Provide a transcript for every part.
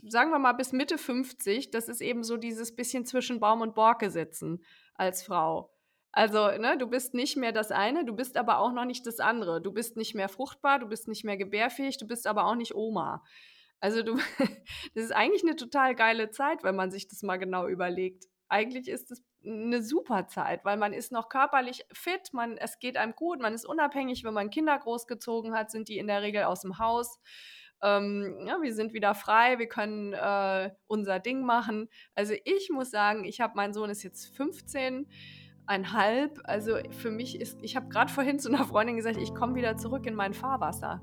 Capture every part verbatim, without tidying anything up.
sagen wir mal, bis Mitte fünfzig, das ist eben so dieses bisschen zwischen Baum und Borke sitzen als Frau. Also, ne, du bist nicht mehr das eine, du bist aber auch noch nicht das andere. Du bist nicht mehr fruchtbar, du bist nicht mehr gebärfähig, du bist aber auch nicht Oma. Also, du das ist eigentlich eine total geile Zeit, wenn man sich das mal genau überlegt. Eigentlich ist es eine super Zeit, weil man ist noch körperlich fit, man es geht einem gut, man ist unabhängig. Wenn man Kinder großgezogen hat, sind die in der Regel aus dem Haus. Ähm, ja, wir sind wieder frei, wir können, äh, unser Ding machen. Also, ich muss sagen, ich habe mein Sohn ist jetzt fünfzehn einhalb. Also, für mich ist ich habe gerade vorhin zu einer Freundin gesagt: „Ich komme wieder zurück in mein Fahrwasser."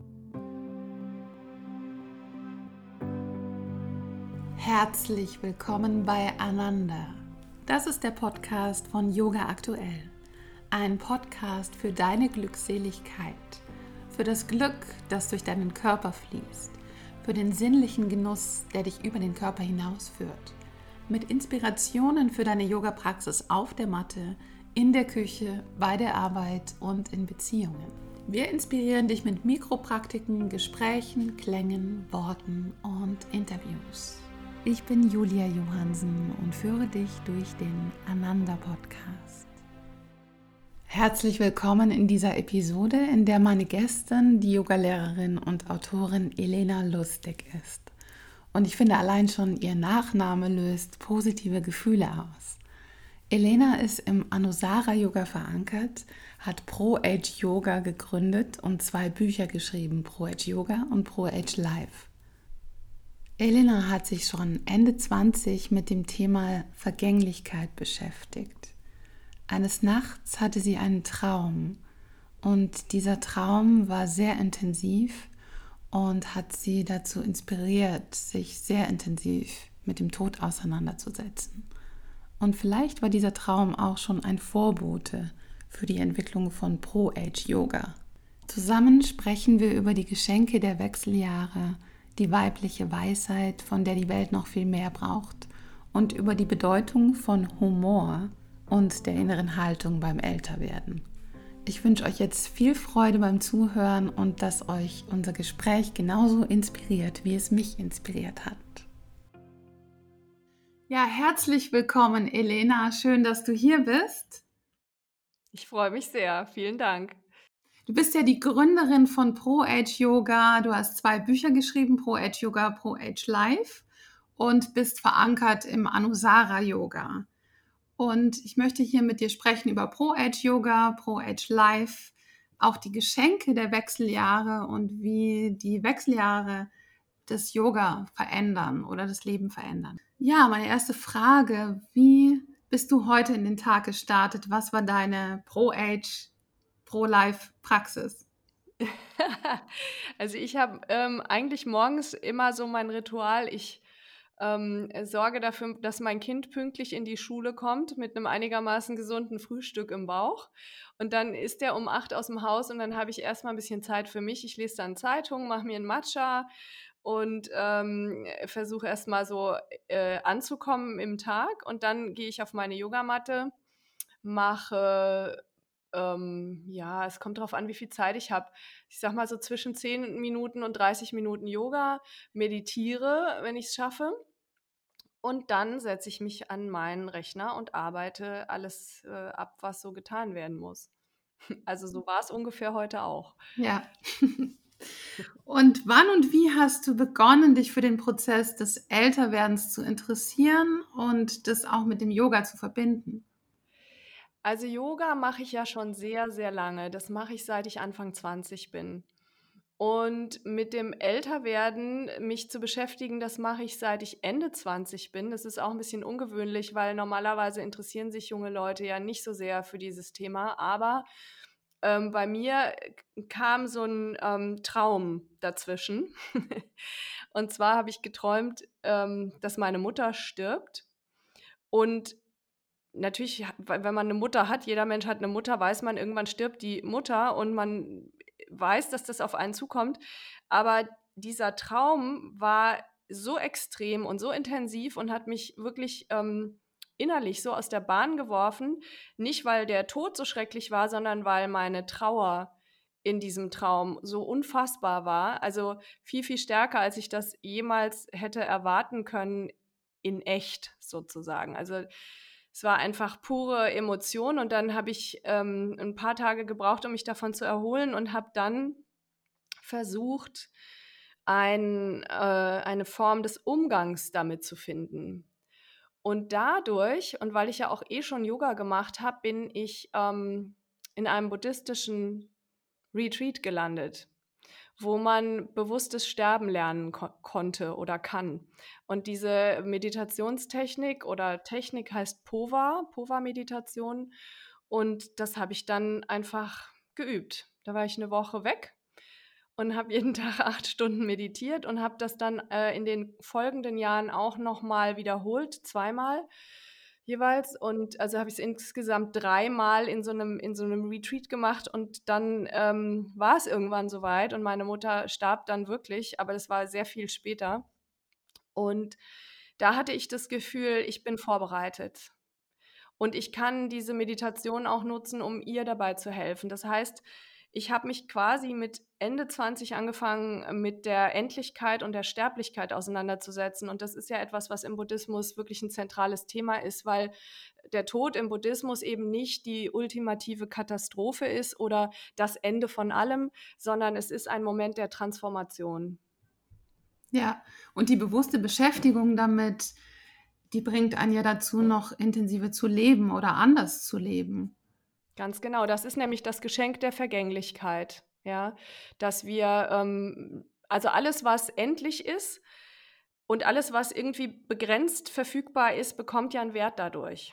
Herzlich willkommen bei Ananda. Das ist der Podcast von Yoga Aktuell. Ein Podcast für deine Glückseligkeit, für das Glück, das durch deinen Körper fließt, für den sinnlichen Genuss, der dich über den Körper hinausführt, mit Inspirationen für deine Yoga-Praxis auf der Matte, in der Küche, bei der Arbeit und in Beziehungen. Wir inspirieren dich mit Mikropraktiken, Gesprächen, Klängen, Worten und Interviews. Ich bin Julia Johansen und führe dich durch den Ananda-Podcast. Herzlich willkommen in dieser Episode, in der meine Gästin die Yogalehrerin und Autorin Elena Lustig ist. Und ich finde, allein schon ihr Nachname löst positive Gefühle aus. Elena ist im Anusara-Yoga verankert, hat Pro-Age Yoga gegründet und zwei Bücher geschrieben, Pro-Age Yoga und Pro-Age Life. Elena hat sich schon Ende zwanzig mit dem Thema Vergänglichkeit beschäftigt. Eines Nachts hatte sie einen Traum und dieser Traum war sehr intensiv und hat sie dazu inspiriert, sich sehr intensiv mit dem Tod auseinanderzusetzen. Und vielleicht war dieser Traum auch schon ein Vorbote für die Entwicklung von Pro-Age Yoga. Zusammen sprechen wir über die Geschenke der Wechseljahre, die weibliche Weisheit, von der die Welt noch viel mehr braucht, und über die Bedeutung von Humor und der inneren Haltung beim Älterwerden. Ich wünsche euch jetzt viel Freude beim Zuhören und dass euch unser Gespräch genauso inspiriert, wie es mich inspiriert hat. Ja, herzlich willkommen, Elena. Schön, dass du hier bist. Ich freue mich sehr. Vielen Dank. Du bist ja die Gründerin von Pro-Age Yoga. Du hast zwei Bücher geschrieben, Pro-Age Yoga, Pro-Age Life, und bist verankert im Anusara Yoga. Und ich möchte hier mit dir sprechen über Pro-Age Yoga, Pro-Age Life, auch die Geschenke der Wechseljahre und wie die Wechseljahre das Yoga verändern oder das Leben verändern. Ja, meine erste Frage: Wie bist du heute in den Tag gestartet? Was war deine Pro-Age, Pro-Life-Praxis? Also ich habe ähm, eigentlich morgens immer so mein Ritual. Ich ähm, sorge dafür, dass mein Kind pünktlich in die Schule kommt mit einem einigermaßen gesunden Frühstück im Bauch. Und dann ist er um acht aus dem Haus und dann habe ich erstmal ein bisschen Zeit für mich. Ich lese dann Zeitung, mache mir einen Matcha und ähm, versuche erstmal so äh, anzukommen im Tag. Und dann gehe ich auf meine Yogamatte, mache, ähm, ja, es kommt darauf an, wie viel Zeit ich habe. Ich sage mal so zwischen zehn Minuten und dreißig Minuten Yoga, meditiere, wenn ich es schaffe. Und dann setze ich mich an meinen Rechner und arbeite alles äh, ab, was so getan werden muss. Also so war es ungefähr heute auch. Ja. Und wann und wie hast du begonnen, dich für den Prozess des Älterwerdens zu interessieren und das auch mit dem Yoga zu verbinden? Also Yoga mache ich ja schon sehr, sehr lange. Das mache ich, seit ich Anfang zwanzig bin. Und mit dem Älterwerden mich zu beschäftigen, das mache ich, seit ich Ende zwanzig bin. Das ist auch ein bisschen ungewöhnlich, weil normalerweise interessieren sich junge Leute ja nicht so sehr für dieses Thema. Aber ähm, bei mir k- kam so ein ähm, Traum dazwischen. Und zwar habe ich geträumt, ähm, dass meine Mutter stirbt. Und natürlich, ha wenn man eine Mutter hat, jeder Mensch hat eine Mutter, weiß man, irgendwann stirbt die Mutter und man weiß, dass das auf einen zukommt. Aber dieser Traum war so extrem und so intensiv und hat mich wirklich, ähm, innerlich so aus der Bahn geworfen. Nicht, weil der Tod so schrecklich war, sondern weil meine Trauer in diesem Traum so unfassbar war. Also viel, viel stärker, als ich das jemals hätte erwarten können in echt sozusagen. Also es war einfach pure Emotion und dann habe ich ähm, ein paar Tage gebraucht, um mich davon zu erholen und habe dann versucht, ein, äh, eine Form des Umgangs damit zu finden. Und dadurch, und weil ich ja auch eh schon Yoga gemacht habe, bin ich ähm, in einem buddhistischen Retreat gelandet, wo man bewusstes Sterben lernen ko- konnte oder kann. Und diese Meditationstechnik oder Technik heißt Pova, Pova-Meditation. Und das habe ich dann einfach geübt. Da war ich eine Woche weg und habe jeden Tag acht Stunden meditiert und habe das dann äh, in den folgenden Jahren auch nochmal wiederholt, zweimal jeweils. Und also habe ich es insgesamt dreimal in so einem, in so einem Retreat gemacht und dann ähm, war es irgendwann soweit und meine Mutter starb dann wirklich, aber das war sehr viel später. Und da hatte ich das Gefühl, ich bin vorbereitet. Und ich kann diese Meditation auch nutzen, um ihr dabei zu helfen. Das heißt, ich habe mich quasi mit Ende zwanzig angefangen, äh, mit der Endlichkeit und der Sterblichkeit auseinanderzusetzen. Und das ist ja etwas, was im Buddhismus wirklich ein zentrales Thema ist, weil der Tod im Buddhismus eben nicht die ultimative Katastrophe ist oder das Ende von allem, sondern es ist ein Moment der Transformation. Ja, und die bewusste Beschäftigung damit, die bringt einen ja dazu, noch intensiver zu leben oder anders zu leben. Ganz genau. Das ist nämlich das Geschenk der Vergänglichkeit, ja, dass wir, ähm, also alles, was endlich ist und alles, was irgendwie begrenzt verfügbar ist, bekommt ja einen Wert dadurch.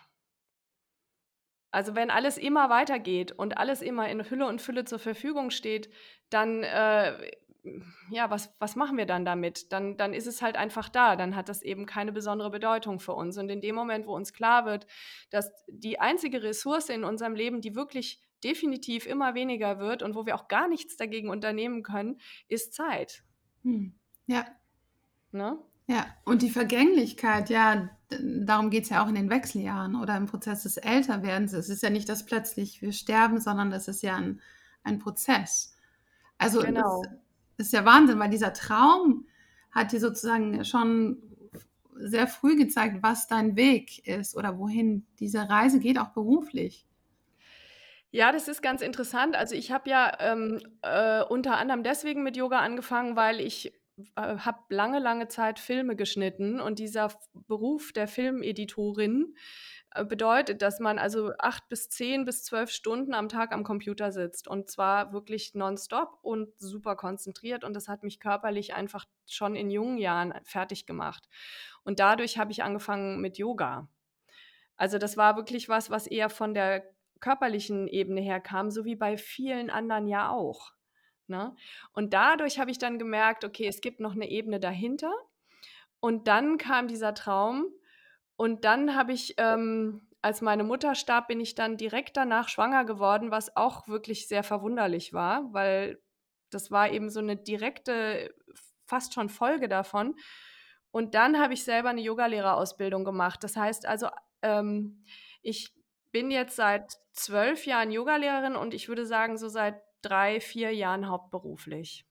Also wenn alles immer weitergeht und alles immer in Hülle und Fülle zur Verfügung steht, dann, äh, ja, was, was machen wir dann damit? Dann, dann ist es halt einfach da. Dann hat das eben keine besondere Bedeutung für uns. Und in dem Moment, wo uns klar wird, dass die einzige Ressource in unserem Leben, die wirklich definitiv immer weniger wird und wo wir auch gar nichts dagegen unternehmen können, ist Zeit. Hm. Ja, Ne? ja. Und die Vergänglichkeit, ja, d- darum geht es ja auch in den Wechseljahren oder im Prozess des Älterwerdens. Es ist ja nicht, dass plötzlich wir sterben, sondern das ist ja ein, ein Prozess. Also das Genau. ist ja Wahnsinn, weil dieser Traum hat dir sozusagen schon sehr früh gezeigt, was dein Weg ist oder wohin diese Reise geht, auch beruflich. Ja, das ist ganz interessant. Also ich habe ja ähm, äh, unter anderem deswegen mit Yoga angefangen, weil ich äh, habe lange, lange Zeit Filme geschnitten und dieser F- Beruf der Filmeditorin äh, bedeutet, dass man also acht bis zehn bis zwölf Stunden am Tag am Computer sitzt und zwar wirklich nonstop und super konzentriert und das hat mich körperlich einfach schon in jungen Jahren fertig gemacht. Und dadurch habe ich angefangen mit Yoga. Also das war wirklich was, was eher von der körperlichen Ebene her kam, so wie bei vielen anderen ja auch, ne? Und dadurch habe ich dann gemerkt, okay, es gibt noch eine Ebene dahinter. Und dann kam dieser Traum und dann habe ich, ähm als meine Mutter starb, bin ich dann direkt danach schwanger geworden, was auch wirklich sehr verwunderlich war, weil das war eben so eine direkte, fast schon Folge davon. Und dann habe ich selber eine Yogalehrerausbildung gemacht. Das heißt also, ähm, ich bin jetzt seit zwölf Jahren Yogalehrerin und ich würde sagen, so seit drei, vier Jahren hauptberuflich.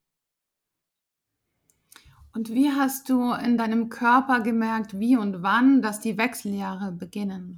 Und wie hast du in deinem Körper gemerkt, wie und wann, dass die Wechseljahre beginnen?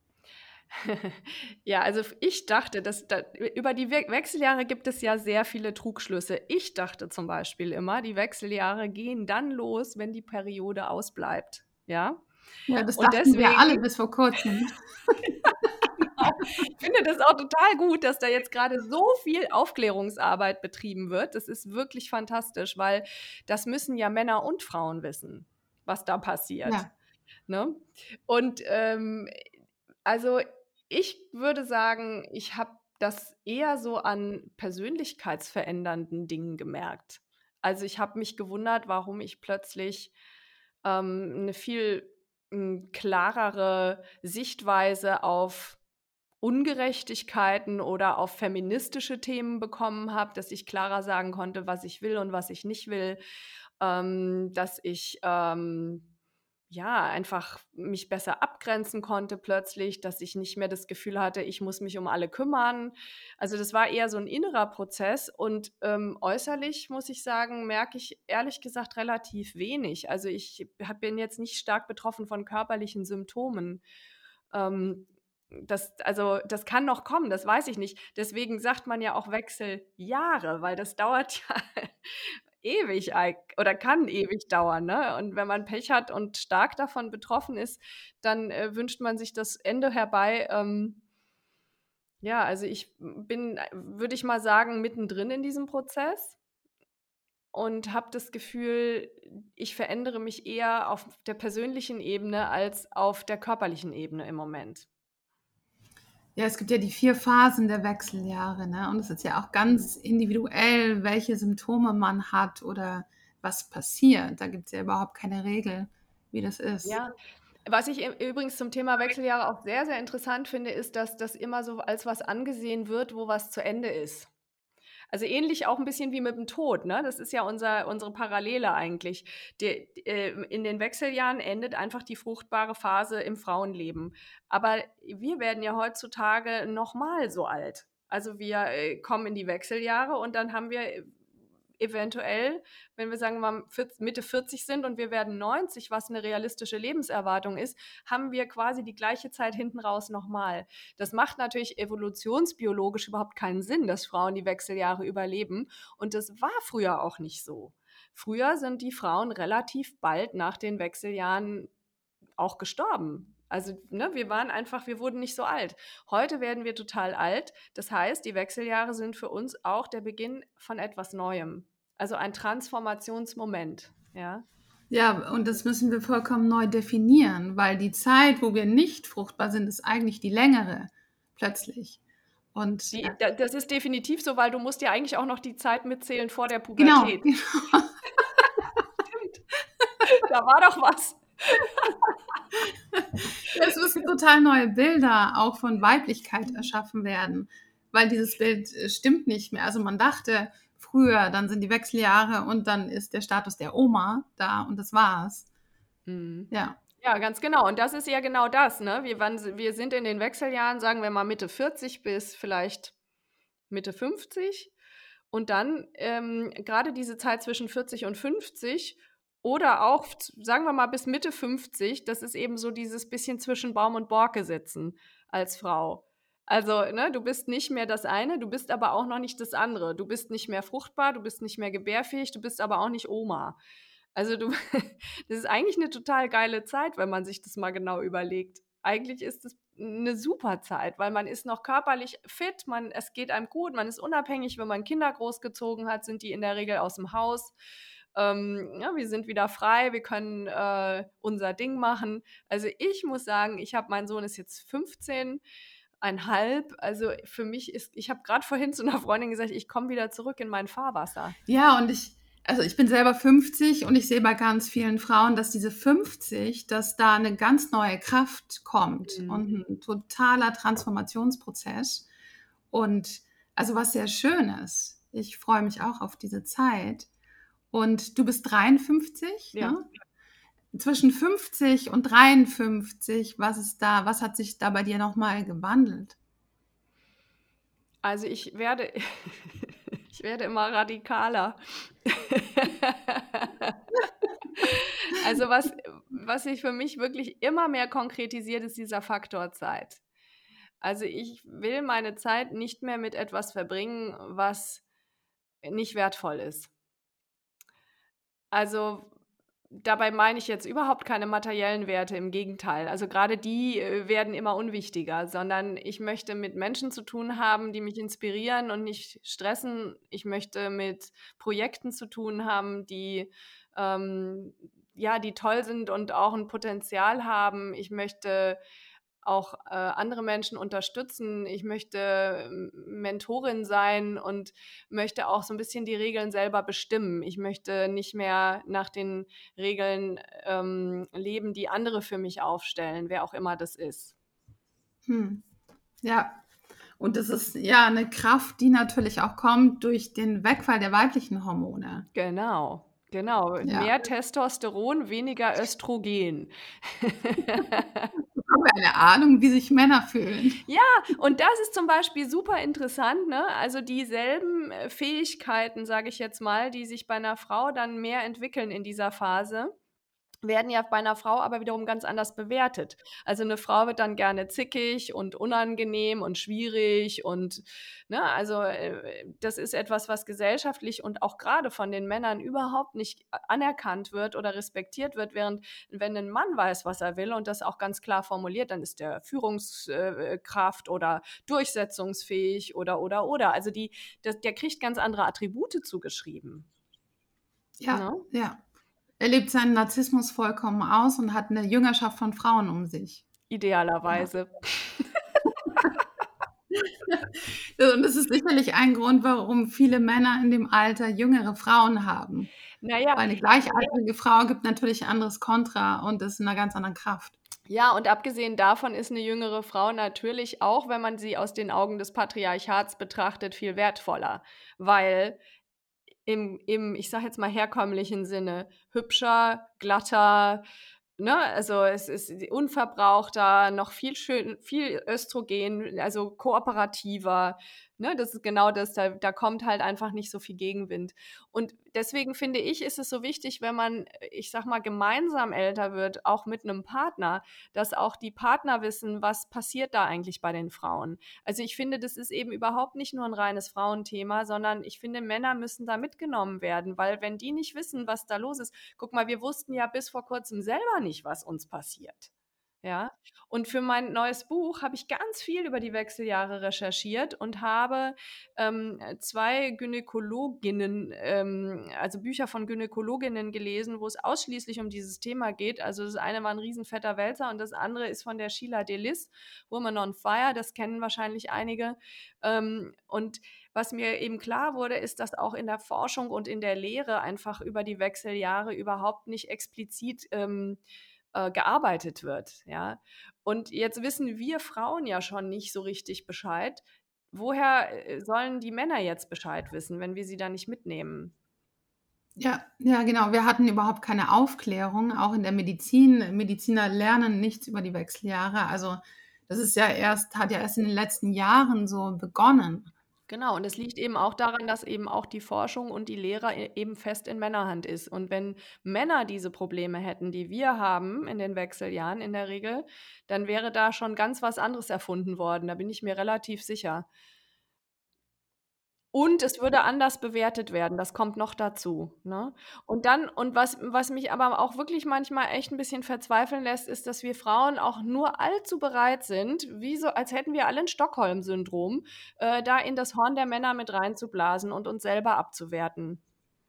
Ja, also ich dachte, dass da, über die We Wechseljahre gibt es ja sehr viele Trugschlüsse. Ich dachte zum Beispiel immer, die Wechseljahre gehen dann los, wenn die Periode ausbleibt. Ja, Ja, das und dachten wir deswegen, alle bis vor kurzem. genau, ich finde das auch total gut, dass da jetzt gerade so viel Aufklärungsarbeit betrieben wird. Das ist wirklich fantastisch, weil das müssen ja Männer und Frauen wissen, was da passiert. Ja. Ne? Und ähm, also ich würde sagen, ich habe das eher so an persönlichkeitsverändernden Dingen gemerkt. Also ich habe mich gewundert, warum ich plötzlich ähm, eine viel m, klarere Sichtweise auf Ungerechtigkeiten oder auf feministische Themen bekommen habe, dass ich klarer sagen konnte, was ich will und was ich nicht will, ähm, dass ich ähm, ja, einfach mich besser abgrenzen konnte plötzlich, dass ich nicht mehr das Gefühl hatte, ich muss mich um alle kümmern. Also das war eher so ein innerer Prozess und, ähm, äußerlich muss ich sagen, merke ich ehrlich gesagt relativ wenig. Also ich habe bin jetzt nicht stark betroffen von körperlichen Symptomen. Ähm, das also das kann noch kommen, das weiß ich nicht. Deswegen sagt man ja auch Wechseljahre, weil das dauert ja ewig eig oder kann ewig dauern, ne? Und wenn man Pech hat und stark davon betroffen ist, dann, äh, wünscht man sich das Ende herbei. Ähm, ja, also ich bin, äh, würde ich mal sagen, mittendrin in diesem Prozess und habe das Gefühl, ich verändere mich eher auf der persönlichen Ebene als auf der körperlichen Ebene im Moment. Ja, es gibt ja die vier Phasen der Wechseljahre, ne? Und es ist ja auch Mhm. ganz individuell, welche Symptome man hat oder was passiert. Da gibt es ja überhaupt keine Regel, wie das ist. Ja, was ich im übrigens zum Thema Wechseljahre auch sehr, sehr interessant finde, ist, dass das immer so als was angesehen wird, wo was zu Ende ist. Also, ähnlich auch ein bisschen wie mit dem Tod, ne? Das ist ja unser unsere Parallele eigentlich. De ähm, in den Wechseljahren endet einfach die fruchtbare Phase im Frauenleben. Aber wir werden ja heutzutage noch mal so alt. Also, wir, äh, kommen in die Wechseljahre und dann haben wir äh, eventuell, wenn wir sagen wir mal vierz Mitte vierzig sind und wir werden neunzig, was eine realistische Lebenserwartung ist, haben wir quasi die gleiche Zeit hinten raus noch mal. Das macht natürlich evolutionsbiologisch überhaupt keinen Sinn, dass Frauen die Wechseljahre überleben. Und das war früher auch nicht so. Früher sind die Frauen relativ bald nach den Wechseljahren auch gestorben. Also, ne, wir waren einfach, wir wurden nicht so alt. Heute werden wir total alt. Das heißt, die Wechseljahre sind für uns auch der Beginn von etwas Neuem. Also ein Transformationsmoment, ja. Ja, und das müssen wir vollkommen neu definieren, weil die Zeit, wo wir nicht fruchtbar sind, ist eigentlich die längere, plötzlich. Und äh, Die, da- das ist definitiv so, weil du musst ja eigentlich auch noch die Zeit mitzählen vor der genau, Pubertät. Da war doch was. es müssen total neue Bilder auch von Weiblichkeit erschaffen werden, weil dieses Bild äh, stimmt nicht mehr. Also man dachte früher, dann sind die Wechseljahre und dann ist der Status der Oma da und das war's. Mhm. Ja. Ja, ganz genau. Und das ist ja genau das, ne? Wir waren wir sind in den Wechseljahren, sagen wir mal Mitte vierzig bis vielleicht Mitte fünfzig. Und dann, ähm, grade diese Zeit zwischen vierzig und fünfzig oder auch, z sagen wir mal, bis Mitte fünfzig, das ist eben so dieses bisschen zwischen Baum und Borke sitzen als Frau. Also, ne, du bist nicht mehr das eine, du bist aber auch noch nicht das andere. Du bist nicht mehr fruchtbar, du bist nicht mehr gebärfähig, du bist aber auch nicht Oma. Also, du das ist eigentlich 'ne total geile Zeit, wenn man sich das mal genau überlegt. Eigentlich ist es 'ne super Zeit, weil man ist noch körperlich fit, man es geht einem gut, man ist unabhängig. Wenn man Kinder großgezogen hat, sind die in der Regel aus'm Haus. Ähm, ja, wir sind wieder frei, wir können, äh, unser Ding machen. Also, ich muss sagen, ich habe mein Sohn ist jetzt fünfzehn Komma fünf. Also, für mich ist ich habe grad vorhin zu 'ner Freundin gesagt: „Ich komme wieder zurück in mein Fahrwasser." Ja, und ich, also ich bin selber fünfzig und ich sehe bei ganz vielen Frauen, dass diese fünfzig, dass da eine ganz neue Kraft kommt Mhm. und ein totaler Transformationsprozess. Und also was sehr schön ist. Ich freue mich auch auf diese Zeit. Und du bist dreiundfünfzig, Ja. ne? Zwischen fünfzig und dreiundfünfzig, was ist da, was hat sich da bei dir nochmal gewandelt? Also, ich werde ich werde immer radikaler. Also, was was sich für mich wirklich immer mehr konkretisiert, ist dieser Faktor Zeit. Also, ich will meine Zeit nicht mehr mit etwas verbringen, was nicht wertvoll ist. Also, dabei meine ich jetzt überhaupt keine materiellen Werte, im Gegenteil. Also, grade die, äh, werden immer unwichtiger, sondern ich möchte mit Menschen zu tun haben, die mich inspirieren und nicht stressen. Ich möchte mit Projekten zu tun haben, die, ähm ja, die toll sind und auch 'n Potenzial haben. Ich möchte auch, äh, andere Menschen unterstützen. Ich möchte, ähm, Mentorin sein und möchte auch so 'n bisschen die Regeln selber bestimmen. Ich möchte nicht mehr nach den Regeln, ähm, leben, die andere für mich aufstellen, wer auch immer das ist. Hm. Ja, und das ist ja eine Kraft, die natürlich auch kommt durch den Wegfall der weiblichen Hormone. Genau. Genau, Ja. mehr Testosteron, weniger Östrogen. Jetzt haben wir eine Ahnung, wie sich Männer fühlen. Ja, und das ist zum Beispiel super interessant, ne? Also dieselben äh, Fähigkeiten, sage ich jetzt mal, die sich bei einer Frau dann mehr entwickeln in dieser Phase, werden ja bei einer Frau aber wiederum ganz anders bewertet. Also eine Frau wird dann gerne zickig und unangenehm und schwierig und, ne, also, äh, das ist etwas, was gesellschaftlich und auch gerade von den Männern überhaupt nicht a anerkannt wird oder respektiert wird, während wenn ein Mann weiß, was er will und das auch ganz klar formuliert, dann ist der Führungskraft oder durchsetzungsfähig oder, oder, oder. Also die das der kriegt ganz andere Attribute zugeschrieben, Ja, ne? ja. Er lebt seinen Narzissmus vollkommen aus und hat 'ne Jüngerschaft von Frauen um sich. Ja. Idealerweise. Und das ist sicherlich ein Grund, warum viele Männer in dem Alter jüngere Frauen haben. Na ja, Weil 'ne gleichaltrige Frau gibt natürlich anderes Kontra und ist in 'ner ganz anderen Kraft. ja, und abgesehen davon ist eine jüngere Frau natürlich auch, wenn man sie aus den Augen des Patriarchats betrachtet, viel wertvoller, weil im im, ich sage jetzt mal, herkömmlichen Sinne hübscher, glatter, ne? Also, es ist unverbrauchter, noch viel schön viel Östrogen, also kooperativer, ne? Das ist genau das, da da kommt halt einfach nicht so viel Gegenwind. Und deswegen finde ich, ist es so wichtig, wenn man, äh, ich sage mal, gemeinsam älter wird, auch mit einem Partner, dass auch die Partner wissen, was passiert da eigentlich bei den Frauen. Also, ich finde, das ist eben überhaupt nicht nur ein reines Frauenthema, sondern ich finde, Männer müssen da mitgenommen werden, weil wenn die nicht wissen, was da los ist, guck mal, wir wussten ja bis vor Kurzem selber nicht, was uns passiert. Ja, und für mein neues Buch habe ich ganz viel über die Wechseljahre recherchiert und habe, ähm, zwei Gynäkologinnen, ähm also Bücher von Gynäkologinnen gelesen, wo es ausschließlich um dieses Thema geht. Also das eine war 'n riesenfetter Wälzer und das andere ist von der Sheila Delis, „Woman on Fire", das kennen wahrscheinlich einige. Ähm, und was mir eben klar wurde, ist, dass auch in der Forschung und in der Lehre einfach über die Wechseljahre überhaupt nicht explizit, ähm äh, gearbeitet wird, ja. Und jetzt wissen wir Frauen ja schon nicht so richtig Bescheid. Woher, äh, sollen die Männer jetzt Bescheid wissen, wenn wir sie da nicht mitnehmen? Ja, ja, genau. Wir hatten überhaupt keine Aufklärung, auch in der Medizin. Mediziner lernen nichts über die Wechseljahre. Also, das ist ja erst hat ja erst in den letzten Jahren so begonnen. Genau, und es liegt eben auch daran, dass eben auch die Forschung und die Lehre e eben fest in Männerhand ist. Und wenn Männer diese Probleme hätten, die wir haben in den Wechseljahren in der Regel, dann wäre da schon ganz was anderes erfunden worden. Da bin ich mir relativ sicher. Und es würde anders bewertet werden, das kommt noch dazu, ne? Und dann und was was mich aber auch wirklich manchmal echt 'n bisschen verzweifeln lässt, ist, dass wir Frauen auch nur allzu bereit sind, wie so als hätten wir alle 'n Stockholm-Syndrom, äh, da in das Horn der Männer mit reinzublasen und uns selber abzuwerten.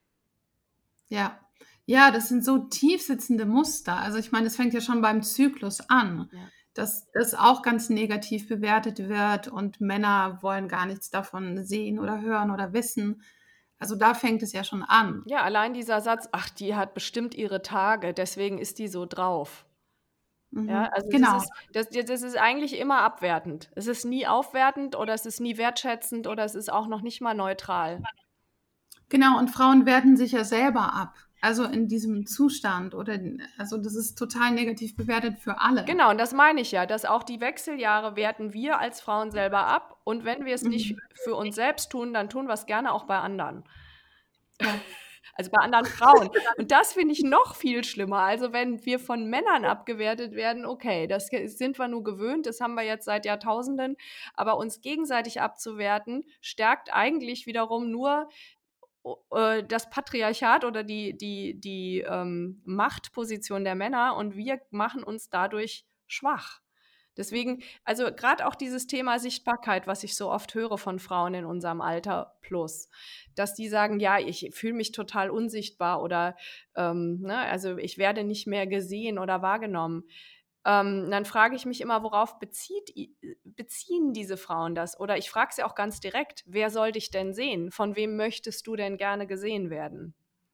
Ja. Ja, das sind so tiefsitzende Muster. Also, ich meine, es fängt ja schon beim Zyklus an, Ja. dass das auch ganz negativ bewertet wird und Männer wollen gar nichts davon sehen oder hören oder wissen. Also, da fängt es ja schon an. Ja, allein dieser Satz: „Ach, die hat bestimmt ihre Tage, deswegen ist die so drauf." Ja, Mhm. also das Genau. ist das das ist eigentlich immer abwertend. Es ist nie aufwertend oder es ist nie wertschätzend oder es ist auch noch nicht mal neutral. Genau, und Frauen werten sich ja selber ab. Also, in diesem Zustand oder n also, das ist total negativ bewertet für alle. Genau, und das meine ich ja, dass auch die Wechseljahre werten wir als Frauen selber ab und wenn wir es Mhm. nicht für uns selbst tun, dann tun wir's gerne auch bei anderen. Ja. Also, bei anderen Frauen. Und das finde ich noch viel schlimmer. Also, wenn wir von Männern abgewertet werden, okay, das ge sind wir nur gewöhnt, das haben wir jetzt seit Jahrtausenden, aber uns gegenseitig abzuwerten, stärkt eigentlich wiederum nur o äh, das Patriarchat oder die die die, ähm, Machtposition der Männer und wir machen uns dadurch schwach. Deswegen also, grad auch dieses Thema Sichtbarkeit, was ich so oft höre von Frauen in unserem Alter plus, dass die sagen: „Ja, ich fühle mich total unsichtbar" oder, ähm, ne, also, „ich werde nicht mehr gesehen oder wahrgenommen." Ähm, dann frage ich mich immer, worauf bezieht i beziehen diese Frauen das? Oder ich frage sie auch ganz direkt: „Wer soll dich denn sehen? Von wem möchtest du denn gerne gesehen werden?"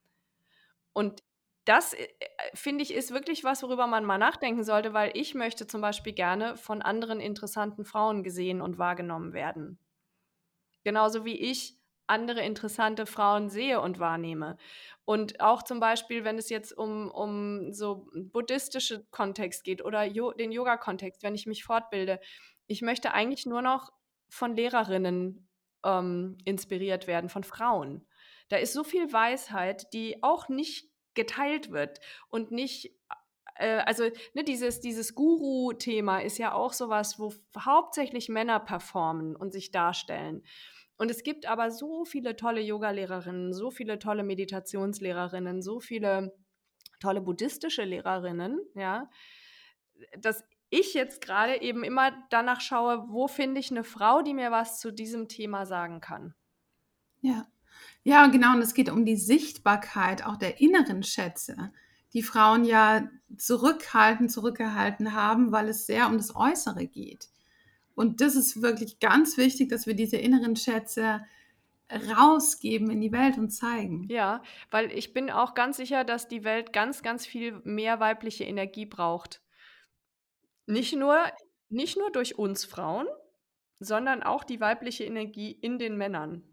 Und das, äh, äh, finde ich, ist wirklich was, worüber man mal nachdenken sollte, weil ich möchte zum Beispiel gerne von anderen interessanten Frauen gesehen und wahrgenommen werden. Genauso wie ich andere interessante Frauen sehe und wahrnehme. Und auch zum Beispiel, wenn es jetzt um, um so buddhistische Kontext geht oder jo- den Yoga-Kontext, wenn ich mich fortbilde. Ich möchte eigentlich nur noch von Lehrerinnen ähm, inspiriert werden, von Frauen. Da ist so viel Weisheit, die auch nicht geteilt wird und nicht, äh, also ne, dieses, dieses Guru-Thema ist ja auch sowas, wo hauptsächlich Männer performen und sich darstellen. Und es gibt aber so viele tolle Yoga-Lehrerinnen, so viele tolle Meditationslehrerinnen, so viele tolle buddhistische Lehrerinnen, ja, dass ich jetzt gerade eben immer danach schaue, wo finde ich eine Frau, die mir was zu diesem Thema sagen kann. Ja. Ja, genau. Und es geht um die Sichtbarkeit auch der inneren Schätze, die Frauen ja zurückhalten, zurückgehalten haben, weil es sehr um das Äußere geht. Und das ist wirklich ganz wichtig, dass wir diese inneren Schätze rausgeben in die Welt und zeigen. Ja, weil ich bin auch ganz sicher, dass die Welt ganz, ganz viel mehr weibliche Energie braucht. Nicht nur, nicht nur durch uns Frauen, sondern auch die weibliche Energie in den Männern.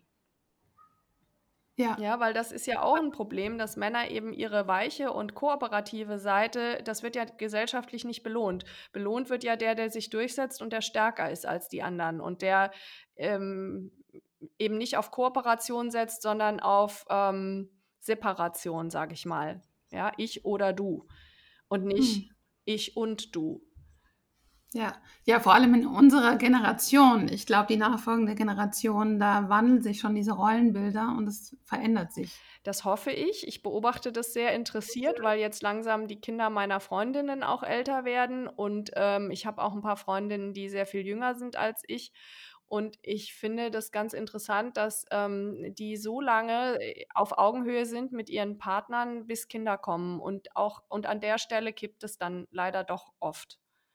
Ja, Ja, weil das ist ja auch ein Problem, dass Männer eben ihre weiche und kooperative Seite, das wird ja gesellschaftlich nicht belohnt. Belohnt wird ja der, der sich durchsetzt und der stärker ist als die anderen und der ähm, eben nicht auf Kooperation setzt, sondern auf ähm, Separation, sage ich mal. Ja, ich oder du und hm. nicht ich und du. Ja, ja, vor allem in unserer Generation. Ich glaube, die nachfolgende Generation, da wandeln sich schon diese Rollenbilder und es verändert sich. Das hoffe ich. Ich beobachte das sehr interessiert, weil jetzt langsam die Kinder meiner Freundinnen auch älter werden und ähm, ich habe auch ein paar Freundinnen, die sehr viel jünger sind als ich. Und ich finde das ganz interessant, dass ähm, die so lange äh, auf Augenhöhe sind mit ihren Partnern, bis Kinder kommen. Und auch, und an der Stelle kippt es dann leider doch oft.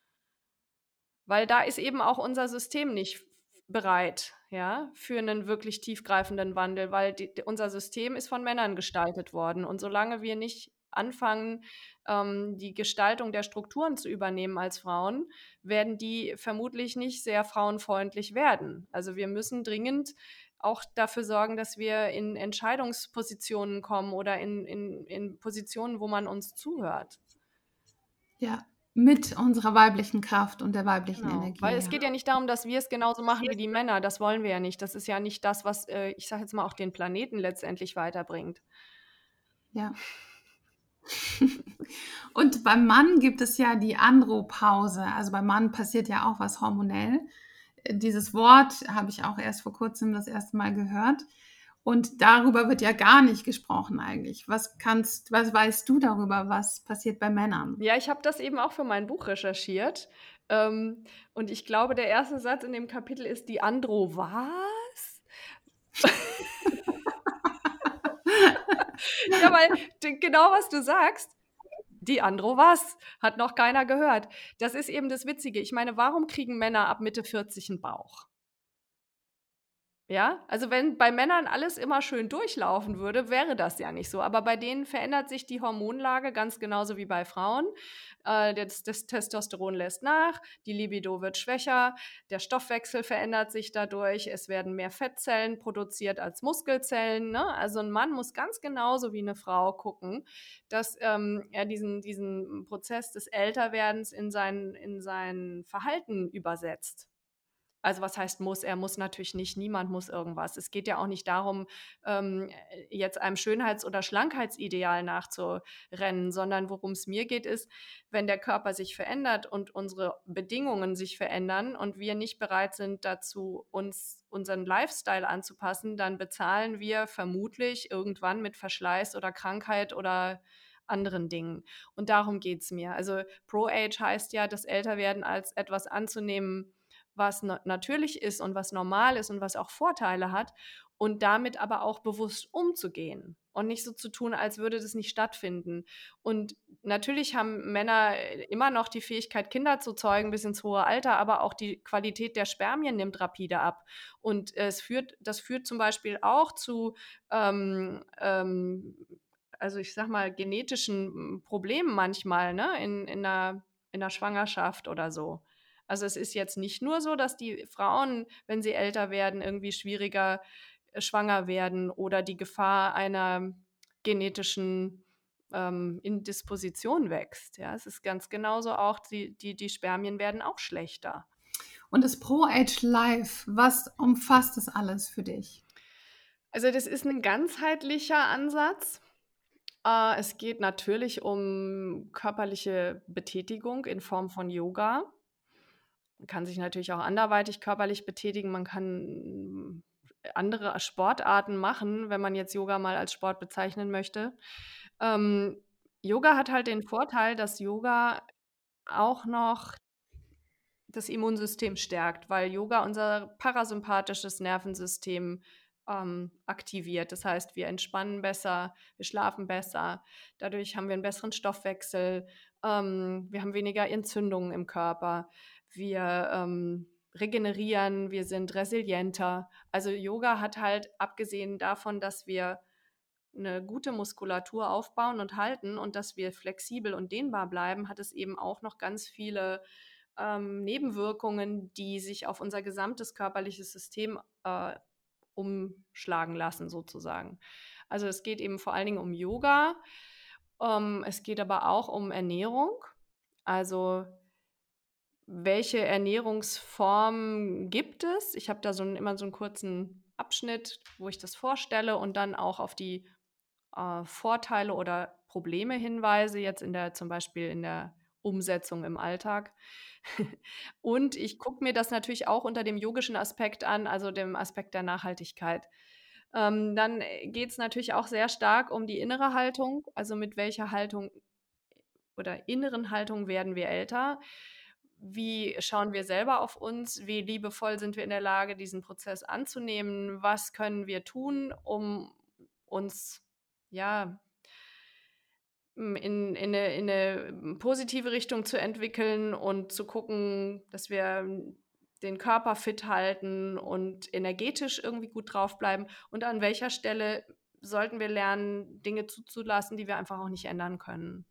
Weil da ist eben auch unser System nicht bereit, ja, für einen wirklich tiefgreifenden Wandel, weil die, unser System ist von Männern gestaltet worden. Und solange wir nicht anfangen, ähm, die Gestaltung der Strukturen zu übernehmen als Frauen, werden die vermutlich nicht sehr frauenfreundlich werden. Also wir müssen dringend auch dafür sorgen, dass wir in Entscheidungspositionen kommen oder in, in, in Positionen, wo man uns zuhört. Ja, mit unserer weiblichen Kraft und der weiblichen Genau, weil Energie, es ja. geht ja nicht darum, dass wir es genauso machen wie die Männer. Das wollen wir ja nicht. Das ist ja nicht das, was, äh, ich sage jetzt mal, auch den Planeten letztendlich weiterbringt. Ja. Und beim Mann gibt es ja die Andropause. Also beim Mann passiert ja auch was hormonell. Dieses Wort habe ich auch erst vor kurzem das erste Mal gehört. Und darüber wird ja gar nicht gesprochen eigentlich. Was kannst, was weißt du darüber, was passiert bei Männern? Ja, ich habe das eben auch für mein Buch recherchiert. Ähm, und ich glaube, der erste Satz in dem Kapitel ist die Andro was? Ja, weil d- genau was du sagst. Die Andro was? Hat noch keiner gehört. Das ist eben das Witzige. Ich meine, warum kriegen Männer ab Mitte vierzig einen Bauch? Ja, also wenn bei Männern alles immer schön durchlaufen würde, wäre das ja nicht so. Aber bei denen verändert sich die Hormonlage ganz genauso wie bei Frauen. Äh, das, das Testosteron lässt nach, die Libido wird schwächer, der Stoffwechsel verändert sich dadurch, es werden mehr Fettzellen produziert als Muskelzellen. Ne? Also ein Mann muss ganz genauso wie eine Frau gucken, dass ähm, er diesen, diesen Prozess des Älterwerdens in sein, in sein Verhalten übersetzt. Also was heißt muss? Er muss natürlich nicht, niemand muss irgendwas. Es geht ja auch nicht darum, ähm, jetzt einem Schönheits- oder Schlankheitsideal nachzurennen, sondern worum es mir geht, ist, wenn der Körper sich verändert und unsere Bedingungen sich verändern und wir nicht bereit sind dazu, uns unseren Lifestyle anzupassen, dann bezahlen wir vermutlich irgendwann mit Verschleiß oder Krankheit oder anderen Dingen. Und darum geht es mir. Also Pro-Age heißt ja, das Älterwerden als etwas anzunehmen, was na- natürlich ist und was normal ist und was auch Vorteile hat und damit aber auch bewusst umzugehen und nicht so zu tun, als würde das nicht stattfinden. Und natürlich haben Männer immer noch die Fähigkeit, Kinder zu zeugen bis ins hohe Alter, aber auch die Qualität der Spermien nimmt rapide ab. Und es führt, das führt zum Beispiel auch zu ähm, ähm, also ich sag mal, genetischen Problemen manchmal, ne, in, in einer, in einer Schwangerschaft oder so. Also es ist jetzt nicht nur so, dass die Frauen, wenn sie älter werden, irgendwie schwieriger äh, schwanger werden oder die Gefahr einer genetischen ähm, Indisposition wächst. Ja, es ist ganz genauso auch, die, die, die Spermien werden auch schlechter. Und das Pro-Age Life, was umfasst das alles für dich? Also das ist ein ganzheitlicher Ansatz. Äh, es geht natürlich um körperliche Betätigung in Form von Yoga. Man kann sich natürlich auch anderweitig körperlich betätigen. Man kann andere Sportarten machen, wenn man jetzt Yoga mal als Sport bezeichnen möchte. Ähm, Yoga hat halt den Vorteil, dass Yoga auch noch das Immunsystem stärkt, weil Yoga unser parasympathisches Nervensystem ähm, aktiviert. Das heißt, wir entspannen besser, wir schlafen besser, dadurch haben wir einen besseren Stoffwechsel, ähm, wir haben weniger Entzündungen im Körper, wir ähm, regenerieren, wir sind resilienter. Also Yoga hat halt, abgesehen davon, dass wir eine gute Muskulatur aufbauen und halten und dass wir flexibel und dehnbar bleiben, hat es eben auch noch ganz viele ähm, Nebenwirkungen, die sich auf unser gesamtes körperliches System äh, umschlagen lassen, sozusagen. Also es geht eben vor allen Dingen um Yoga. Ähm, es geht aber auch um Ernährung. Also welche Ernährungsform gibt es? Ich habe da so einen, immer so einen kurzen Abschnitt, wo ich das vorstelle und dann auch auf die äh, Vorteile oder Probleme hinweise, jetzt in der, zum Beispiel in der Umsetzung im Alltag. Und ich gucke mir das natürlich auch unter dem yogischen Aspekt an, also dem Aspekt der Nachhaltigkeit. Ähm, dann geht es natürlich auch sehr stark um die innere Haltung, also mit welcher Haltung oder inneren Haltung werden wir älter? Wie schauen wir selber auf uns? Wie liebevoll sind wir in der Lage, diesen Prozess anzunehmen? Was können wir tun, um uns ja in, in, eine, in eine positive Richtung zu entwickeln und zu gucken, dass wir den Körper fit halten und energetisch irgendwie gut drauf bleiben? Und an welcher Stelle sollten wir lernen, Dinge zuzulassen, die wir einfach auch nicht ändern können?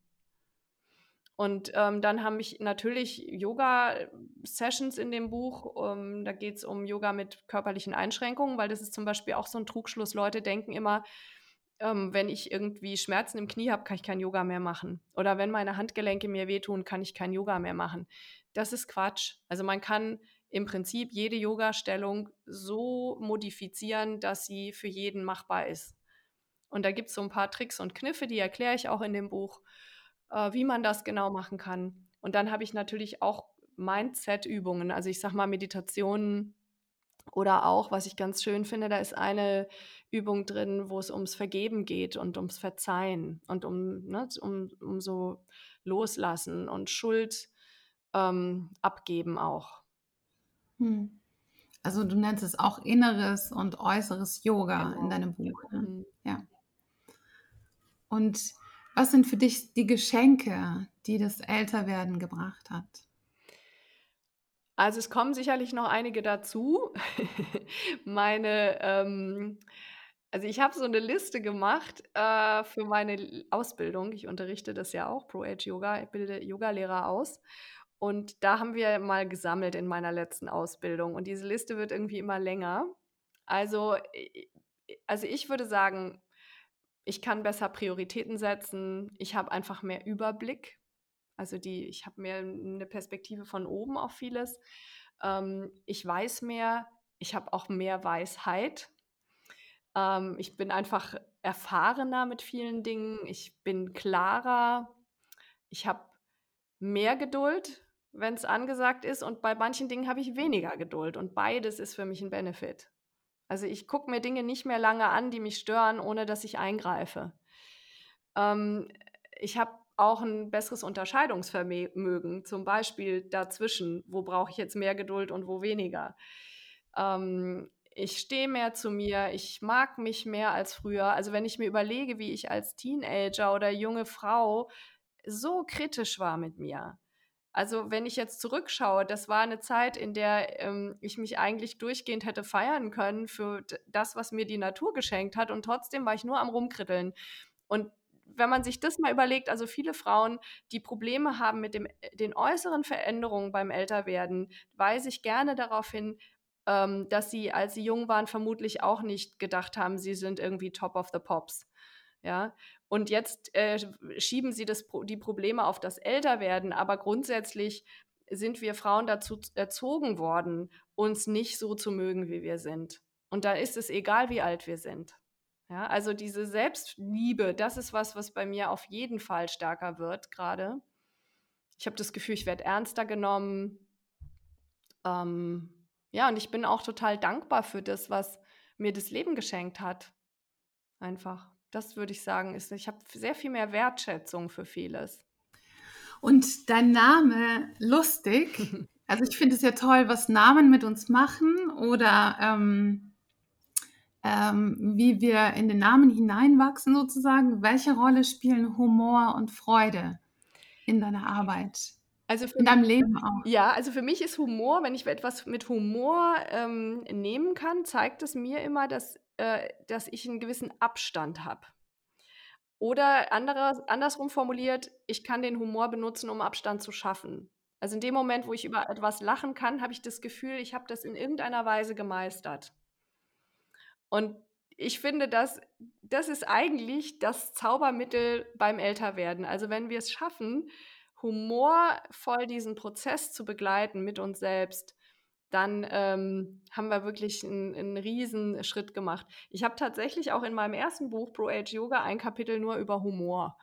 Und ähm, dann habe ich natürlich Yoga-Sessions in dem Buch. Ähm, da geht es um Yoga mit körperlichen Einschränkungen, weil das ist zum Beispiel auch so ein Trugschluss. Leute denken immer, ähm, wenn ich irgendwie Schmerzen im Knie habe, kann ich kein Yoga mehr machen. Oder wenn meine Handgelenke mir wehtun, kann ich kein Yoga mehr machen. Das ist Quatsch. Also man kann im Prinzip jede Yoga-Stellung so modifizieren, dass sie für jeden machbar ist. Und da gibt es so ein paar Tricks und Kniffe, die erkläre ich auch in dem Buch, äh, wie man das genau machen kann. Und dann habe ich natürlich auch Mindset-Übungen, also ich sage mal Meditationen oder auch, was ich ganz schön finde, da ist eine Übung drin, wo es ums Vergeben geht und ums Verzeihen und um, ne, um, um so Loslassen und Schuld ähm, abgeben auch. Hm. Also du nennst es auch inneres und äußeres Yoga in Genau. deinem Buch. Ne? Mhm. Ja. Und was sind für dich die Geschenke, die das Älterwerden gebracht hat? Also es kommen sicherlich noch einige dazu. Meine, ähm, also ich habe so eine Liste gemacht äh, für meine L Ausbildung. Ich unterrichte das ja auch, Pro-Age Yoga. Ich bilde Yogalehrer aus. Und da haben wir mal gesammelt in meiner letzten Ausbildung. Und diese Liste wird irgendwie immer länger. Also, i i also ich würde sagen, ich kann besser Prioritäten setzen. Ich habe einfach mehr Überblick. Also die ich habe mehr eine Perspektive von oben auf vieles. Ähm, ich weiß mehr, ich habe auch mehr Weisheit. Ähm, ich bin einfach erfahrener mit vielen Dingen. Ich bin klarer. Ich habe mehr Geduld, wenn es angesagt ist, und bei manchen Dingen habe ich weniger Geduld und beides ist für mich ein Benefit. Also, ich gucke mir Dinge nicht mehr lange an, die mich stören, ohne dass ich eingreife. Ähm, Ich habe auch ein besseres Unterscheidungsvermögen, zum Beispiel dazwischen, wo brauche ich jetzt mehr Geduld und wo weniger. Ähm, ich stehe mehr zu mir, ich mag mich mehr als früher. Also, wenn ich mir überlege, wie ich als Teenager oder junge Frau so kritisch war mit mir. Also, wenn ich jetzt zurückschaue, das war eine Zeit, in der, ähm, ich mich eigentlich durchgehend hätte feiern können für d das, was mir die Natur geschenkt hat, und trotzdem war ich nur am Rumkritteln. Und wenn man sich das mal überlegt, also viele Frauen, die Probleme haben mit dem den äußeren Veränderungen beim Älterwerden, weise ich gerne darauf hin, ähm, dass sie, als sie jung waren, vermutlich auch nicht gedacht haben, sie sind irgendwie top of the pops. Ja, und jetzt äh, schieben sie das, die Probleme auf das Älterwerden, aber grundsätzlich sind wir Frauen dazu erzogen worden, uns nicht so zu mögen, wie wir sind. Und da ist es egal, wie alt wir sind. Ja, also diese Selbstliebe, das ist was, was bei mir auf jeden Fall stärker wird gerade. Ich habe das Gefühl, ich werde ernster genommen. Ähm, ja, und ich bin auch total dankbar für das, was mir das Leben geschenkt hat. Einfach. Das würde ich sagen, ist, ich habe sehr viel mehr Wertschätzung für vieles. Und dein Name, lustig, also ich finde es ja toll, was Namen mit uns machen oder ähm, ähm, wie wir in den Namen hineinwachsen sozusagen. Welche Rolle spielen Humor und Freude in deiner Arbeit, Also für, in deinem Leben auch? ja, also für mich ist Humor, wenn ich etwas mit Humor ähm, nehmen kann, zeigt es mir immer, dass, äh, dass ich einen gewissen Abstand habe. Oder andere, andersrum formuliert, ich kann den Humor benutzen, um Abstand zu schaffen. Also in dem Moment, wo ich über etwas lachen kann, habe ich das Gefühl, ich habe das in irgendeiner Weise gemeistert. Und ich finde, das, das ist eigentlich das Zaubermittel beim Älterwerden. Also wenn wir es schaffen, humorvoll diesen Prozess zu begleiten mit uns selbst, dann ähm, haben wir wirklich einen, einen riesen Schritt gemacht. Ich habe tatsächlich auch in meinem ersten Buch Pro Age Yoga ein Kapitel nur über Humor.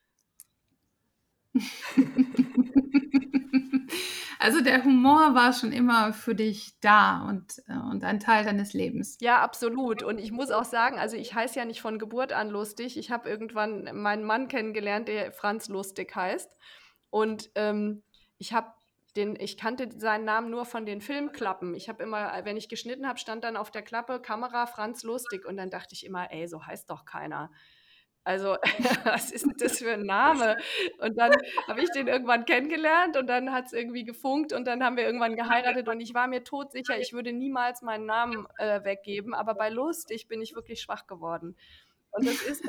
Also der Humor war schon immer für dich da und, äh, und ein Teil deines Lebens. Ja, absolut. Und ich muss auch sagen, also ich heiße ja nicht von Geburt an lustig. Ich habe irgendwann meinen Mann kennengelernt, der Franz Lustig heißt. Und ähm, ich habe den, ich kannte seinen Namen nur von den Filmklappen. Ich habe immer, wenn ich geschnitten habe, stand dann auf der Klappe Kamera Franz Lustig. Und dann dachte ich immer, ey, so heißt doch keiner. Also, was ist denn das für ein Name? Und dann habe ich den irgendwann kennengelernt und dann hat es irgendwie gefunkt und dann haben wir irgendwann geheiratet und ich war mir todsicher, ich würde niemals meinen Namen äh, weggeben, aber bei Lustig bin ich wirklich schwach geworden. Und das ist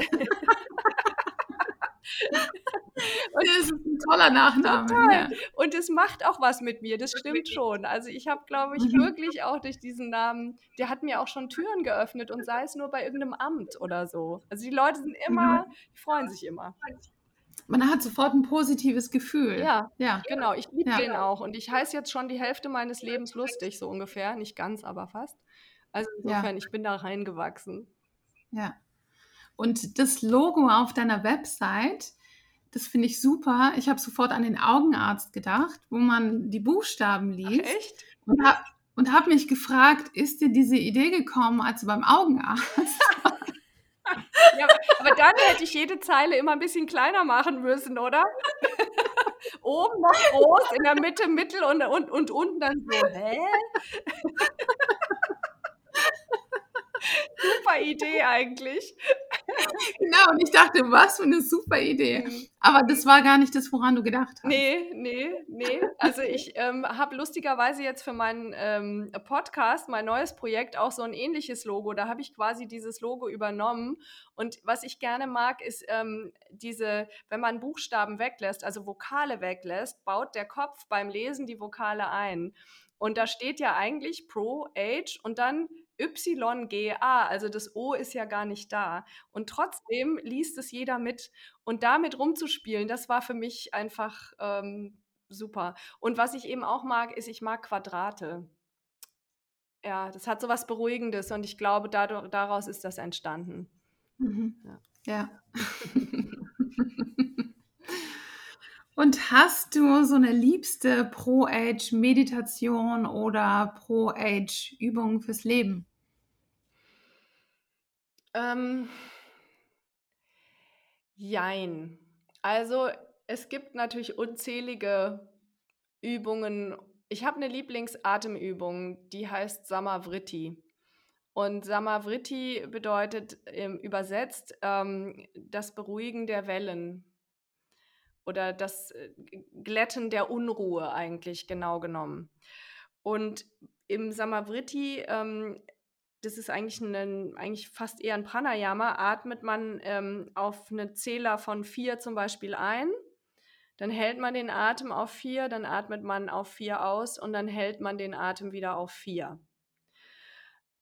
Das ist ein toller Nachname. total. Ja. Und es macht auch was mit mir, das stimmt schon. Also ich habe, glaube ich, Mhm. wirklich auch durch diesen Namen, der hat mir auch schon Türen geöffnet und sei es nur bei irgendeinem Amt oder so. Also die Leute sind immer, Mhm. die freuen sich immer. Man hat sofort ein positives Gefühl. Ja, Ja, genau. Ich liebe ja, den auch und ich heiße jetzt schon die Hälfte meines Lebens Lustig, so ungefähr. Nicht ganz, aber fast. Also ja, insofern, ich bin da reingewachsen. ja. Und das Logo auf deiner Website, das finde ich super. Ich habe sofort an den Augenarzt gedacht, wo man die Buchstaben Ach liest echt? und habe und habe mich gefragt, ist dir diese Idee gekommen, als du beim Augenarzt warst? Ja, aber aber dann hätte ich jede Zeile immer ein bisschen kleiner machen müssen, oder? Oben noch groß, in der Mitte mittel und und und unten dann so: „Hä?“ Super Idee eigentlich. Genau, und ich dachte, was für eine super Idee. Mhm. Aber das war gar nicht das, woran du gedacht hast. Ne, ne, ne. Also, ich, ähm, habe lustigerweise jetzt für meinen, ähm, Podcast, mein neues Projekt, auch so 'n ähnliches Logo. Da habe ich quasi dieses Logo übernommen. Und was ich gerne mag, ist, ähm, diese wenn man Buchstaben weglässt, also Vokale weglässt, baut der Kopf beim Lesen die Vokale ein. Und da steht ja eigentlich Pro Age und dann Y G A, also das O ist ja gar nicht da. Und trotzdem liest es jeder mit. Und damit rumzuspielen, das war für mich einfach ähm, super. Und was ich eben auch mag, ist, ich mag Quadrate. Ja, das hat so was Beruhigendes und ich glaube, dadurch, daraus ist das entstanden. Mhm. Ja. Ja. Und hast du so eine liebste Pro-Age-Meditation oder Pro-Age-Übung fürs Leben? Ähm, jein. Also es gibt natürlich unzählige Übungen. Ich habe eine Lieblingsatemübung, die heißt Samavriti. Und Samavriti bedeutet ähm, übersetzt ähm, das Beruhigen der Wellen oder das äh, G- Glätten der Unruhe eigentlich genau genommen. Und im Samavriti, ähm, das ist eigentlich, ein, eigentlich fast eher ein Pranayama, atmet man ähm, auf einen Zähler von vier zum Beispiel ein, dann hält man den Atem auf vier, dann atmet man auf vier aus und dann hält man den Atem wieder auf vier.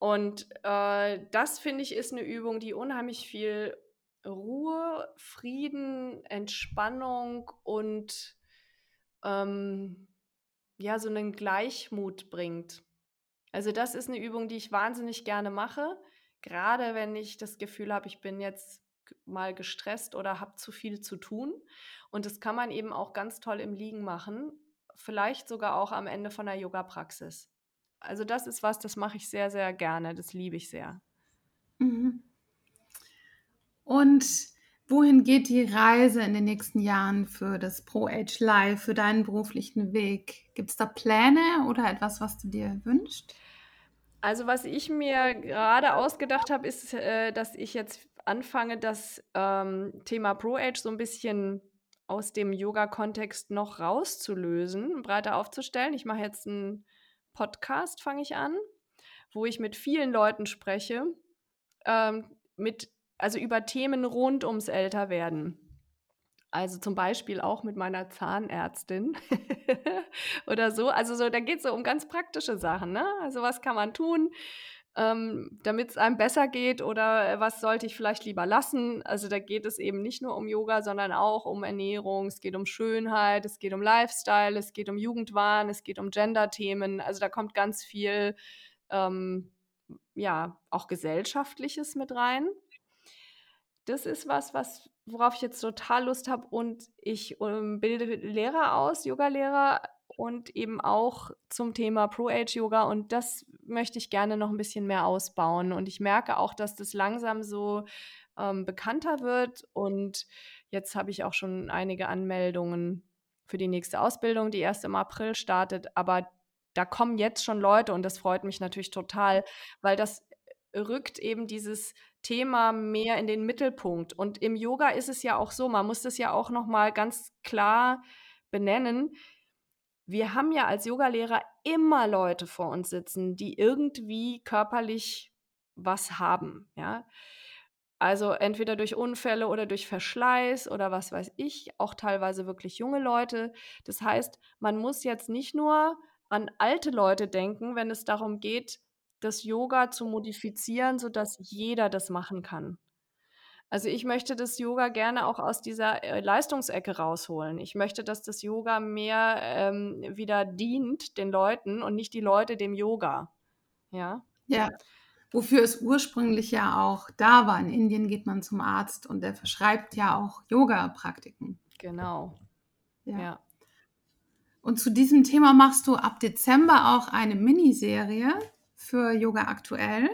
Und äh, das, finde ich, ist eine Übung, die unheimlich viel Ruhe, Frieden, Entspannung und ähm, ja, so einen Gleichmut bringt. Also das ist eine Übung, die ich wahnsinnig gerne mache, gerade wenn ich das Gefühl habe, ich bin jetzt g- mal gestresst oder habe zu viel zu tun. Und das kann man eben auch ganz toll im Liegen machen, vielleicht sogar auch am Ende von einer Yoga-Praxis. Also das ist was, das mache ich sehr, sehr gerne, das liebe ich sehr. Mhm. Und wohin geht die Reise in den nächsten Jahren für das Pro-Age Life, für deinen beruflichen Weg? Gibt es da Pläne oder etwas, was du dir wünschst? Also was ich mir gerade ausgedacht habe, ist, äh, dass ich jetzt anfange, das ähm, Thema Pro-Age so ein bisschen aus dem Yoga-Kontext noch rauszulösen, breiter aufzustellen. Ich mache jetzt einen Podcast, fange ich an, wo ich mit vielen Leuten spreche, ähm, mit, also über Themen rund ums Älterwerden. Also zum Beispiel auch mit meiner Zahnärztin oder so. Also so, da geht es so um ganz praktische Sachen, ne? Also was kann man tun, ähm, damit es einem besser geht oder äh, was sollte ich vielleicht lieber lassen? Also da geht es eben nicht nur um Yoga, sondern auch um Ernährung, es geht um Schönheit, es geht um Lifestyle, es geht um Jugendwahn, es geht um Gender-Themen. Also da kommt ganz viel, ähm, ja, auch Gesellschaftliches mit rein. Das ist was, was worauf ich jetzt total Lust habe und ich, ähm, bilde Lehrer aus, Yogalehrer und eben auch zum Thema Pro-Age-Yoga und das möchte ich gerne noch ein bisschen mehr ausbauen und ich merke auch, dass das langsam so, ähm, bekannter wird und jetzt habe ich auch schon einige Anmeldungen für die nächste Ausbildung, die erst im April startet, aber da kommen jetzt schon Leute und das freut mich natürlich total, weil das rückt eben dieses Thema mehr in den Mittelpunkt. Und im Yoga ist es ja auch so, man muss das ja auch noch mal ganz klar benennen. Wir haben ja als Yogalehrer immer Leute vor uns sitzen, die irgendwie körperlich was haben, ja? Also entweder durch Unfälle oder durch Verschleiß oder was weiß ich, auch teilweise wirklich junge Leute. Das heißt, man muss jetzt nicht nur an alte Leute denken, wenn es darum geht, das Yoga zu modifizieren, sodass jeder das machen kann. Also, ich möchte das Yoga gerne auch aus dieser, äh, Leistungsecke rausholen. Ich möchte, dass das Yoga mehr, ähm, wieder dient den Leuten und nicht die Leute dem Yoga, ja? Ja, wofür es ursprünglich ja auch da war. In Indien geht man zum Arzt und der verschreibt ja auch Yoga-Praktiken. Genau, Ja. ja. Und zu diesem Thema machst du ab Dezember auch eine Miniserie für Yoga aktuell.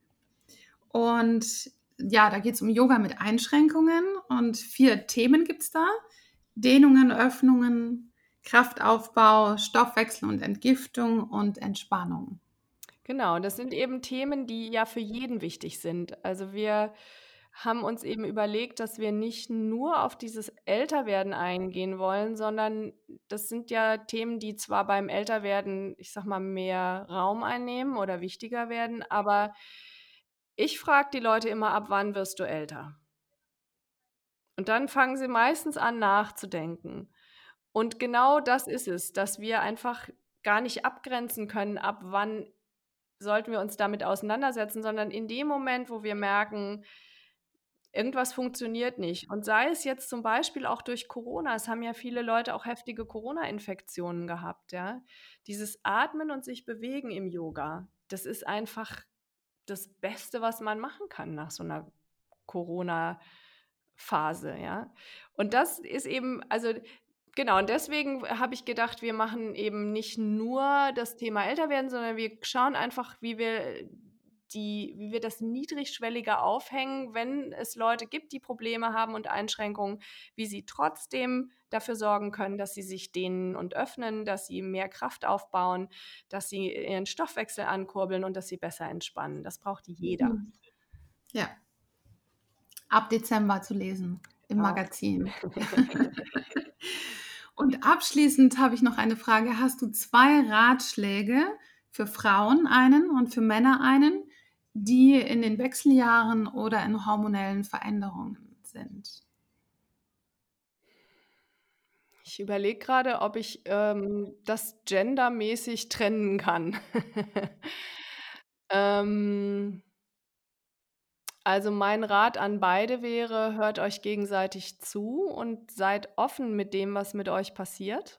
Und ja, da geht es um Yoga mit Einschränkungen und vier Themen gibt es da. Dehnungen, Öffnungen, Kraftaufbau, Stoffwechsel und Entgiftung und Entspannung. Genau, das sind eben Themen, die ja für jeden wichtig sind. Also, wir haben uns eben überlegt, dass wir nicht nur auf dieses Älterwerden eingehen wollen, sondern das sind ja Themen, die zwar beim Älterwerden, ich sage mal, mehr Raum einnehmen oder wichtiger werden, aber ich frage die Leute immer: „Ab wann wirst du älter?“ Und dann fangen sie meistens an nachzudenken. Und genau das ist es, dass wir einfach gar nicht abgrenzen können, ab wann sollten wir uns damit auseinandersetzen, sondern in dem Moment, wo wir merken, irgendwas funktioniert nicht. Und sei es jetzt zum Beispiel auch durch Corona. Es haben ja viele Leute auch heftige Corona-Infektionen gehabt, ja. Dieses Atmen und sich bewegen im Yoga, das ist einfach das Beste, was man machen kann nach so einer Corona-Phase, ja. Und das ist eben, also genau, und deswegen habe ich gedacht, wir machen eben nicht nur das Thema Älterwerden, sondern wir schauen einfach, wie wir die wie wir das niedrigschwelliger aufhängen, wenn es Leute gibt, die Probleme haben und Einschränkungen, wie sie trotzdem dafür sorgen können, dass sie sich dehnen und öffnen, dass sie mehr Kraft aufbauen, dass sie ihren Stoffwechsel ankurbeln und dass sie besser entspannen. Das braucht jeder. Mhm. Ja, ab Dezember zu lesen im Genau. Magazin. Und abschließend habe ich noch eine Frage. Hast du zwei Ratschläge für Frauen einen und für Männer einen, die in den Wechseljahren oder in hormonellen Veränderungen sind? Ich überlege gerade, ob ich, ähm, das gendermäßig trennen kann. Ähm, also mein Rat an beide wäre, hört euch gegenseitig zu und seid offen mit dem, was mit euch passiert.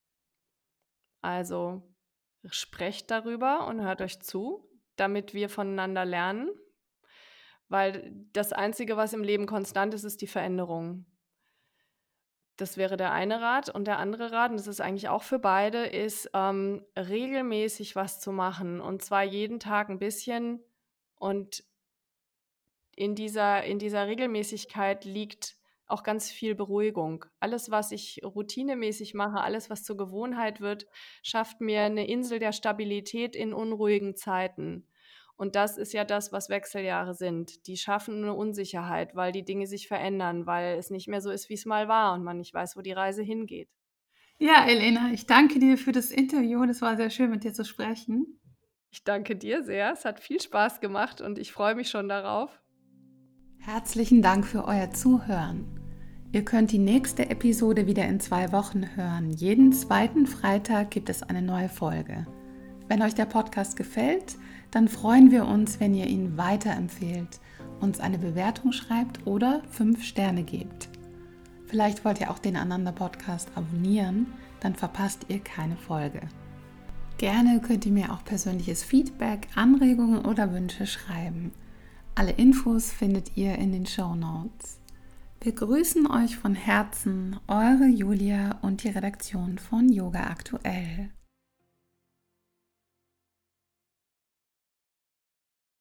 Also sprecht darüber und hört euch zu, damit wir voneinander lernen, weil das Einzige, was im Leben konstant ist, ist die Veränderung. Das wäre der eine Rat. Und der andere Rat, und das ist eigentlich auch für beide, ist ähm, regelmäßig was zu machen. Und zwar jeden Tag ein bisschen. Und in dieser, in dieser Regelmäßigkeit liegt auch ganz viel Beruhigung. Alles, was ich routinemäßig mache, alles, was zur Gewohnheit wird, schafft mir eine Insel der Stabilität in unruhigen Zeiten. Und das ist ja das, was Wechseljahre sind. Die schaffen eine Unsicherheit, weil die Dinge sich verändern, weil es nicht mehr so ist, wie es mal war und man nicht weiß, wo die Reise hingeht. Ja, Elena, ich danke dir für das Interview. Es war sehr schön, mit dir zu sprechen. Ich danke dir sehr. Es hat viel Spaß gemacht und ich freue mich schon darauf. Herzlichen Dank für euer Zuhören. Ihr könnt die nächste Episode wieder in zwei Wochen hören. Jeden zweiten Freitag gibt es eine neue Folge. Wenn euch der Podcast gefällt, dann freuen wir uns, wenn ihr ihn weiterempfehlt, uns eine Bewertung schreibt oder fünf Sterne gebt. Vielleicht wollt ihr auch den Ananda-Podcast abonnieren, dann verpasst ihr keine Folge. Gerne könnt ihr mir auch persönliches Feedback, Anregungen oder Wünsche schreiben. Alle Infos findet ihr in den Shownotes. Wir grüßen euch von Herzen, eure Julia und die Redaktion von Yoga Aktuell.